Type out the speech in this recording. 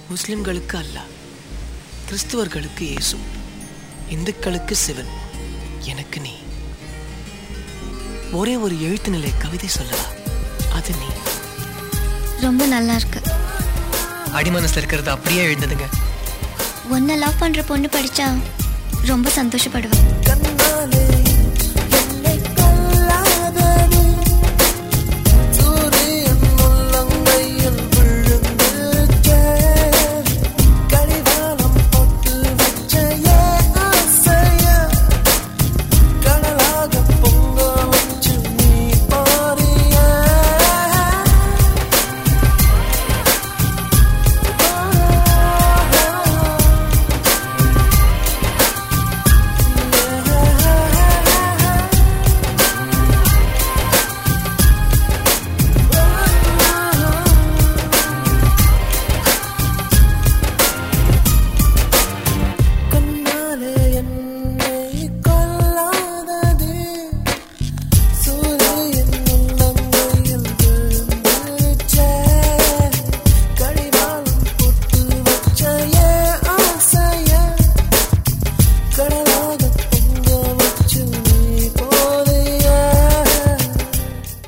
முஸ்லிம்களுக்கு அல்லாஹ், கிறிஸ்துவர்களுக்கு இயேசு, இந்துக்களுக்கு சிவன், எனக்கு நீ. ஒரே ஒரு எழுத்து நிலை கவிதை சொல்லலாம், அது நீ. ரொம்ப நல்லா இருக்கு. அடிமனசுல இருக்கிறது அப்படியே எழுந்ததுங்க. உன்னை லவ் பண்ற பொண்ணு படிச்சா ரொம்ப சந்தோஷப்படுவேன்.